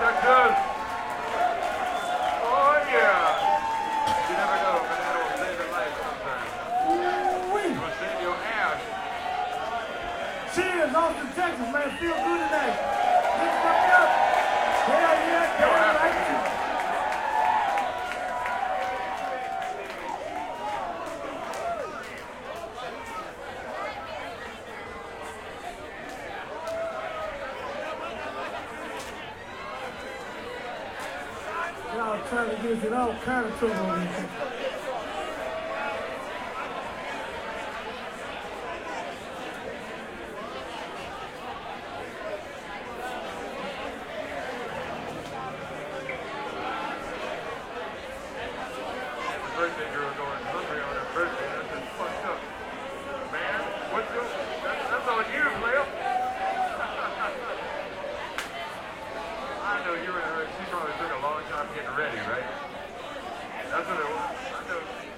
Texas. Oh, yeah. You never know, but that'll save your life sometimes. It will save your ass. Cheers, Austin, Texas, man. Feel good tonight. Lift fuck up. Hell yeah, damn right you. Y'all trying to get us in all kind of trouble over here. Birthday girl going hungry on her birthday. That's just fucked up. Man, what's your... That's on you, player. I know you were... She probably took a long time getting ready, right?